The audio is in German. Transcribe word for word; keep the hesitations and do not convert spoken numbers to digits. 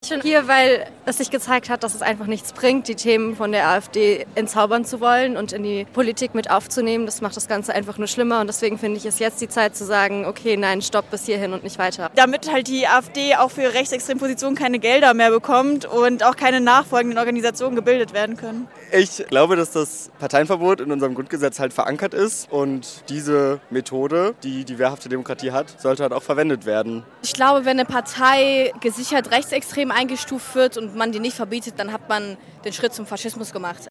Ich bin hier, weil es sich gezeigt hat, dass es einfach nichts bringt, die Themen von der AfD entzaubern zu wollen und in die Politik mit aufzunehmen. Das macht das Ganze einfach nur schlimmer und deswegen finde ich es jetzt die Zeit zu sagen, okay, nein, stopp bis hierhin und nicht weiter. Damit halt die AfD auch für rechtsextreme Positionen keine Gelder mehr bekommt und auch keine nachfolgenden Organisationen gebildet werden können. Ich glaube, dass das Parteienverbot in unserem Grundgesetz halt verankert ist und diese Methode, die die wehrhafte Demokratie hat, sollte halt auch verwendet werden. Ich glaube, wenn eine Partei gesichert rechtsextrem eingestuft wird und man die nicht verbietet, dann hat man den Schritt zum Faschismus gemacht.